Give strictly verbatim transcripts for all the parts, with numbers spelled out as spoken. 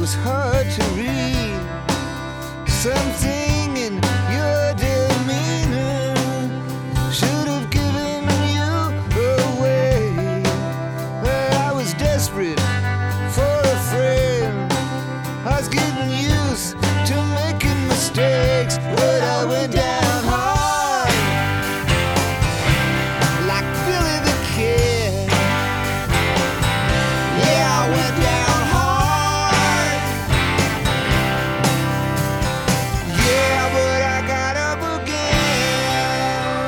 was hard to read. Something in your demeanor should have given you away. But I was desperate for a friend. I was getting used to making mistakes, but I went down hard like Billy the Kid. Yeah, I went down hard. Yeah, but I got up again.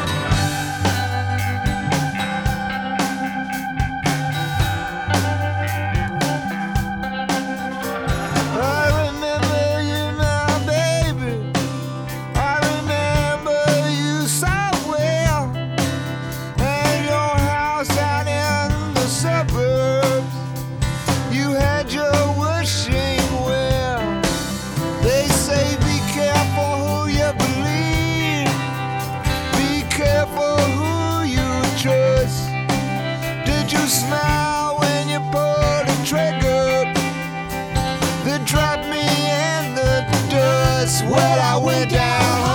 I remember you now, baby. I remember you so well. And your house out in the suburbs. You had your wishing well. They say be careful who you believe. Be careful who you trust. Did you smile when you pulled the trigger that dropped me in the dust? Well, I went down